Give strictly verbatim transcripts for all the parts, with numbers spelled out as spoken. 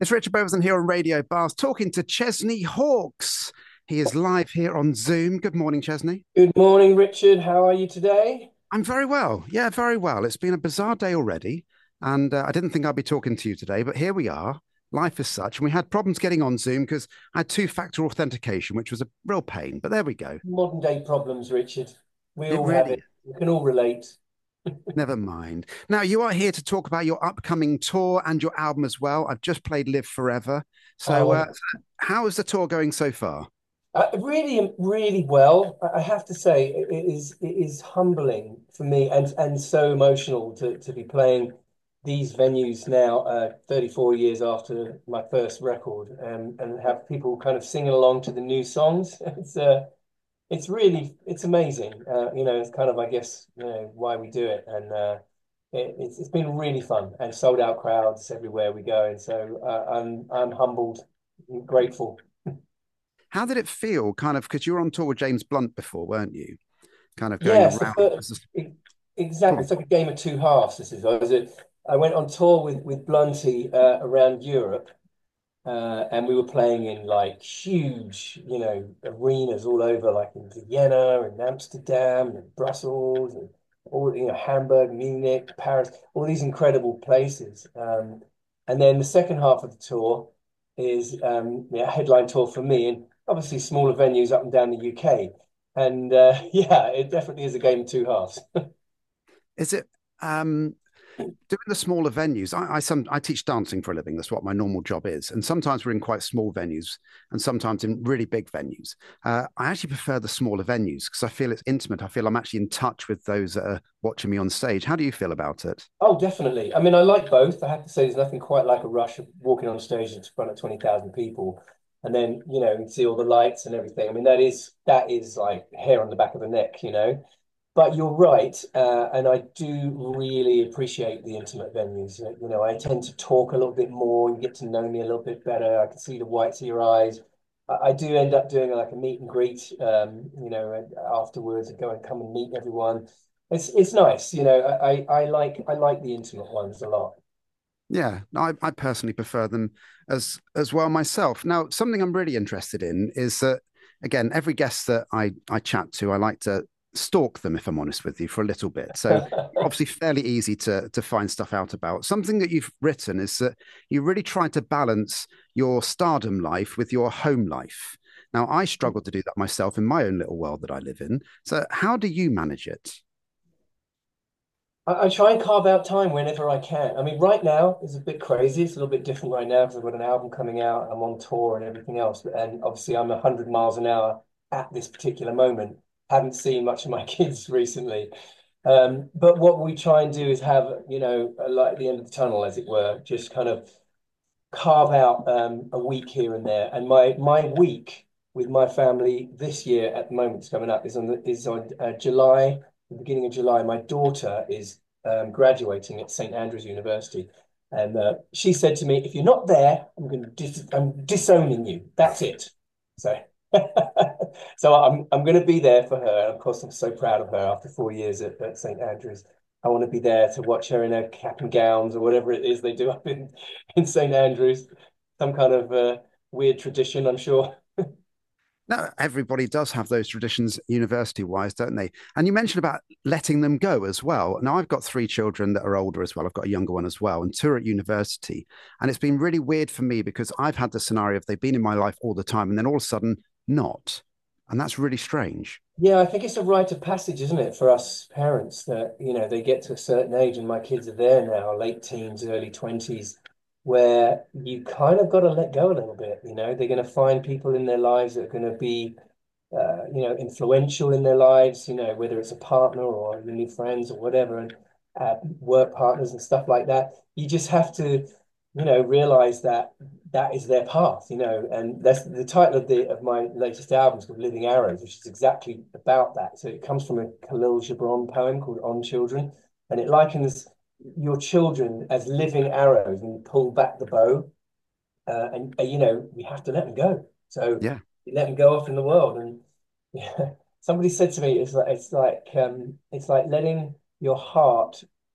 It's Richard Beverson here on Radio Bars talking to Chesney Hawkes. He is live here on Zoom. Good morning, Chesney. Good morning, Richard. How are you today? I'm very well. Yeah, very well. It's been a bizarre day already, and uh, I didn't think I'd be talking to you today, but here we are. Life is such. And we had problems getting on Zoom because I had two factor authentication, which was a real pain, but there we go. Modern day problems, Richard. We It all have really it. is. We can all relate. Never mind. Now, you are here to talk about your upcoming tour and your album as well. I've just played Live Forever. So, uh, Oh, how is the tour going so far? uh, really, really well. I I have to say, it it is it is humbling for me and and so emotional to to be playing these venues now, uh, thirty-four years after my first record, and and have people kind of singing along to the new songs. It's uh, it's really it's amazing. Uh, you know, it's kind of I guess you know why we do it, and uh, it, it's it's been really fun and sold out crowds everywhere we go, and so uh, I'm I'm humbled, and grateful. How did it feel? Kind of because you were on tour with James Blunt before, weren't you? Kind of going Yes, the around first, as a, e- go exactly. on. It's like a game of two halves. This is I was at, I went on tour with with Blunty uh, around Europe. Uh, and we were playing in like huge, you know, arenas all over, like in Vienna and Amsterdam and Brussels and all, you know, Hamburg, Munich, Paris, all these incredible places. Um, and then the second half of the tour is um, yeah, a headline tour for me, and obviously smaller venues up and down the U K. And uh, yeah, it definitely is a game of two halves. Is it um doing the smaller venues? I, I some I teach dancing for a living. That's what my normal job is. And sometimes we're in quite small venues, and sometimes in really big venues. Uh, I actually prefer the smaller venues because I feel it's intimate. I feel I'm actually in touch with those that are watching me on stage. How do you feel about it? Oh, definitely. I mean, I like both. I have to say, there's nothing quite like a rush of walking on stage in front of twenty thousand people. And then, you know, you see all the lights and everything. I mean, that is that is like hair on the back of the neck, you know. But you're right, uh, and I do really appreciate the intimate venues. You know, I tend to talk a little bit more. You get to know me a little bit better. I can see the whites of your eyes. I, I do end up doing like a meet and greet, um, you know, and afterwards and go and come and meet everyone. It's it's nice, you know. I, I like I like the intimate ones a lot. Yeah, I, I personally prefer them as as well myself. Now, something I'm really interested in is that again, every guest that I I chat to, I like to stalk them if I'm honest with you for a little bit. So you're obviously fairly easy to to find stuff out about. Something that you've written is that you really try to balance your stardom life with your home life. Now, I struggle to do that myself in my own little world that I live in. So how do you manage it? I, I try and carve out time whenever I can. I mean, right now is a bit crazy. It's a little bit different right now because I've got an album coming out. I'm on tour and everything else, and obviously I'm a hundred miles an hour at this particular moment. Haven't seen much of my kids recently. Um, but what we try and do is have, you know, a light at the end of the tunnel, as it were, just kind of carve out um, a week here and there. And my my week with my family this year at the moment is coming up is on the, is on uh, July, the beginning of July. My daughter is um, graduating at Saint Andrews University, and uh, she said to me, "If you're not there, I'm going to dis I'm disowning you. That's it." So. So I'm I'm going to be there for her. And of course, I'm so proud of her after four years at, at Saint Andrews. I want to be there to watch her in her cap and gowns or whatever it is they do up in in Saint Andrews. Some kind of uh, weird tradition, I'm sure. No, everybody does have those traditions university wise, don't they? And you mentioned about letting them go as well. Now, I've got three children that are older as well. I've got a younger one as well, and two are at university. And it's been really weird for me because I've had the scenario of they've been in my life all the time and then all of a sudden not. And that's really strange. Yeah, I think it's a rite of passage, isn't it, for us parents that, you know, they get to a certain age, and my kids are there now, late teens, early twenties, where you kind of got to let go a little bit. You know, they're going to find people in their lives that are going to be uh, you know, influential in their lives, you know, whether it's a partner or your new friends or whatever, and uh, work partners and stuff like that. You just have to, you know, realize that that is their path, you know, and that's the title of the of my latest album is called Living Arrows, which is exactly about that. So it comes from a Khalil Gibran poem called On Children, and it likens your children as living arrows, and you pull back the bow, uh, and uh, you know, we have to let them go. So Yeah. you let them go off in the world, and yeah, somebody said to me, it's like it's like um, it's like letting your heart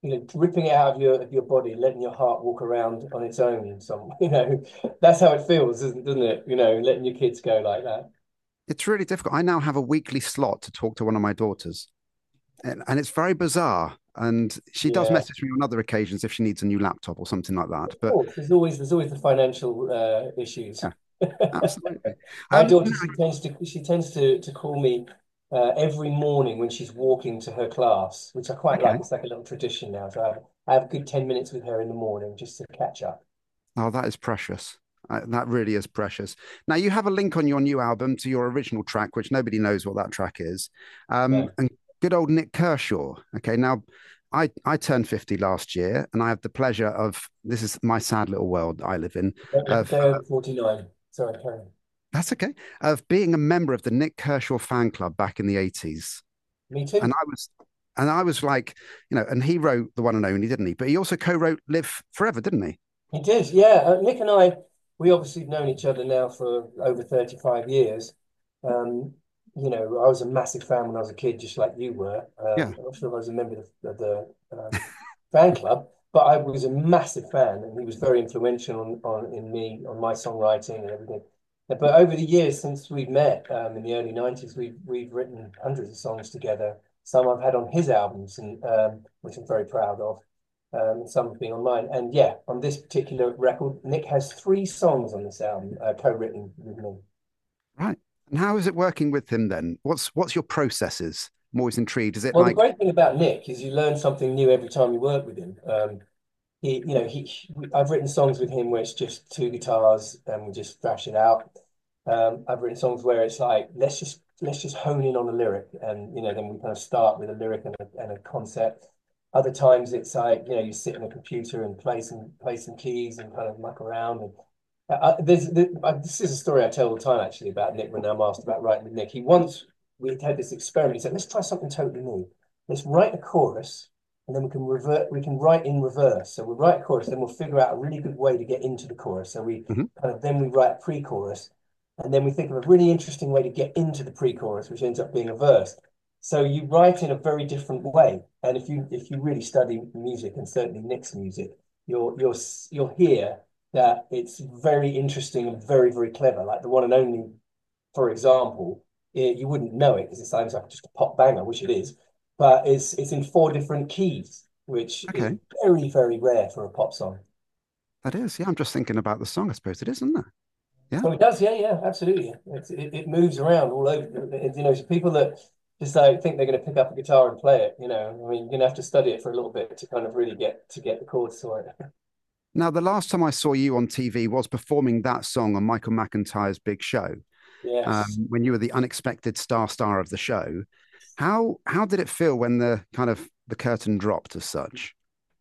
you know, ripping it out of your of your body, letting your heart walk around on its own. Some, you know, that's how it feels, doesn't doesn't it? You know, letting your kids go like that. It's really difficult. I now have a weekly slot to talk to one of my daughters, and, and it's very bizarre. And she does Yeah, message me on other occasions if she needs a new laptop or something like that. of But course. There's always there's always the financial uh, issues. yeah, absolutely. My Um, daughter, no, she tends to she tends to to call me uh, every morning when she's walking to her class, which I quite like. okay. It's like a little tradition now. So I have, I have a good ten minutes with her in the morning just to catch up. Oh, that is precious. Uh, that really is precious. Now, you have a link on your new album to your original track, which nobody knows what that track is. Um, No, and good old Nick Kershaw. Okay, now I, I turned fifty last year, and I have the pleasure of this is my sad little world I live in. a Of day over forty-nine. Sorry, Karen. That's okay. Of being a member of the Nick Kershaw fan club back in the eighties. Me And too. I was and I was like, you know, and he wrote The One and Only, didn't he? But he also co-wrote Live Forever, didn't he? He did, yeah. Uh, Nick and I, we obviously have known each other now for over thirty-five years. Um, you know, I was a massive fan when I was a kid, just like you were. Yeah. Um, I'm not sure if I was a member of the, of the um, fan club, but I was a massive fan, and he was very influential on, on in me, on my songwriting and everything. But over the years since we've met, um, in the early nineties, we've we've written hundreds of songs together. Some I've had on his albums, and um, which I'm very proud of, um, some have been on mine. And yeah, on this particular record, Nick has three songs on this album, uh, co-written with me. Right. And how is it working with him then? What's what's your processes? I'm always intrigued. Is it Well, the like, great thing about Nick is you learn something new every time you work with him. Um, he, you know, he, I've written songs with him where it's just two guitars and we just thrash it out. Um, I've written songs where it's like, let's just let's just hone in on a lyric, and you know, then we kind of start with a lyric and a, and a concept. Other times it's like, you know, you sit in a computer and play some play some keys and kind of muck around. And uh, uh, there's there, uh, this is a story I tell all the time actually about Nick when I'm asked about writing with Nick. He once we had this experiment. He said, let's try something totally new. Let's write a chorus and then we can revert, we can write in reverse. So we write a chorus, then we'll figure out a really good way to get into the chorus. So we Mhm. kind of then we write a pre-chorus, and then we think of a really interesting way to get into the pre-chorus, which ends up being a verse. So you write in a very different way. And if you if you really study music, and certainly Nick's music, you'll you'll you'll hear that it's very interesting and very, very clever. Like the one and only, for example, it, you wouldn't know it because it sounds like just a pop banger, which it is, but it's it's in four different keys, which is Okay. very, very rare for a pop song. That is. Yeah, I'm just thinking about the song. I suppose it is, isn't it? Yeah. Oh, it does, yeah, yeah, absolutely. It's, it it moves around all over. It, you know, so people that just like think they're going to pick up a guitar and play it, you know, I mean, you're going to have to study it for a little bit to kind of really get to get the chords to it. Now, the last time I saw you on T V was performing that song on Michael McIntyre's Big Show, Yes. um, when you were the unexpected star star of the show. How how did it feel when the kind of the curtain dropped as such?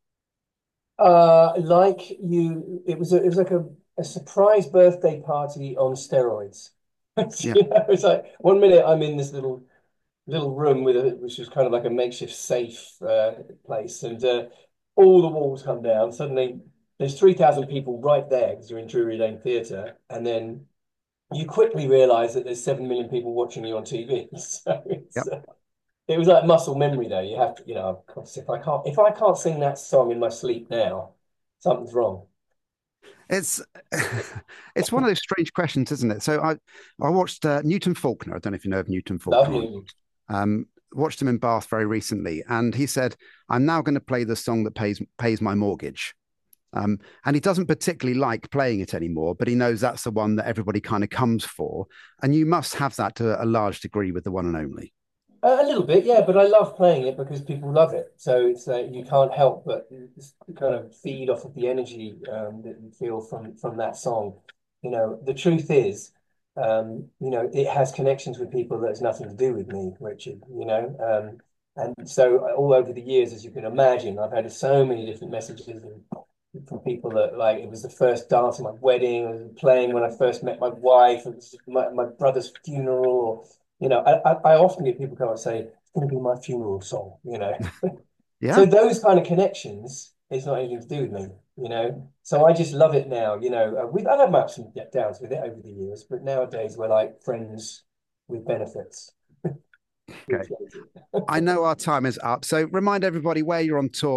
Uh, like you, it was a, it was like a, a surprise birthday party on steroids. Yeah. You know, it's like one minute I'm in this little little room with a, which was kind of like a makeshift safe uh, place, and uh, all the walls come down. Suddenly, there's three thousand people right there because you're in Drury Lane Theatre, and then you quickly realise that there's seven million people watching you on T V. So it's Yep. uh, it was like muscle memory, though. You have to, you know, if I can't if I can't sing that song in my sleep now, something's wrong. It's it's one of those strange questions, isn't it? So I I watched uh, Newton Faulkner. I don't know if you know of Newton Love Faulkner or you. not. Um, watched him in Bath very recently, and he said, "I'm now going to play the song that pays pays my mortgage." Um, and he doesn't particularly like playing it anymore, but he knows that's the one that everybody kind of comes for. And you must have that to a large degree with the one and only. A, a little bit, yeah, but I love playing it because people love it. So it's uh, you can't help but kind of feed off of the energy um, that you feel from from that song. You know, the truth is, um, you know, it has connections with people that has nothing to do with me, Richard. You know, um, and so all over the years, as you can imagine, I've had so many different messages and from people that like it was the first dance at my wedding, I was playing when I first met my wife, it was my, my brother's funeral, or you know, I, I often get people come and say, it's going to be my funeral song, you know. Yeah, So those kind of connections, it's not anything to do with me, you know. So I just love it now, you know. Uh, we've I've had my ups and downs with it over the years, but nowadays we're like friends with benefits. okay. I know our time is up. So remind everybody where you're on tour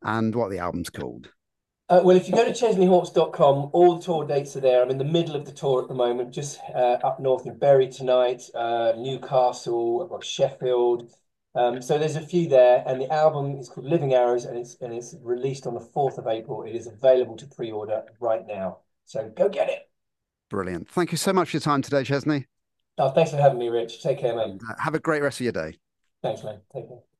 and what the album's called. Uh, well, if you go to chesney hawkes dot com, all the tour dates are there. I'm in the middle of the tour at the moment, just uh, up north in Bury tonight, uh, Newcastle, I've got Sheffield. Um, so there's a few there, and the album is called Living Arrows, and it's and it's released on the fourth of April. It is available to pre-order right now. So go get it. Brilliant. Thank you so much for your time today, Chesney. Oh, thanks for having me, Rich. Take care, mate. And uh, have a great rest of your day. Thanks, man. Take care.